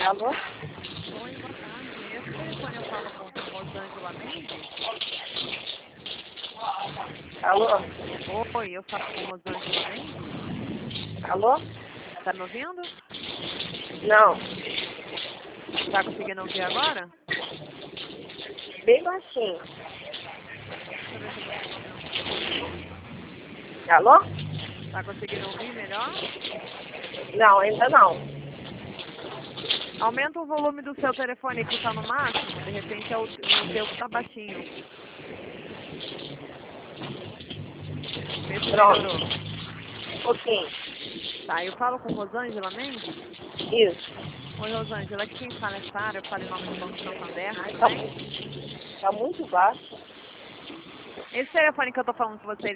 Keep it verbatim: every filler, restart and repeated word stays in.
Alô? Oi, boa tarde. Esse telefone eu falo com a Rosângela Mendes? Alô? Oi, eu falo com Rosângela Mendes? Alô? Tá me ouvindo? Não. Tá conseguindo ouvir agora? Bem baixinho. Deixa eu ver se eu consigo ouvir um pouquinho. Alô? Tá conseguindo ouvir melhor? Não, ainda não. Aumenta o volume do seu telefone que tá no máximo. De repente é o, o seu que tá baixinho. Vê se Pronto. melhorou. Um pouquinho. Tá, eu falo com Rosângela Mendes? Isso. Oi, Rosângela, aqui quem fala é Sara, eu falo em nome do Banco Santander, Ai, tudo tá, bem? tá muito baixo. Esse telefone que eu tô falando com você,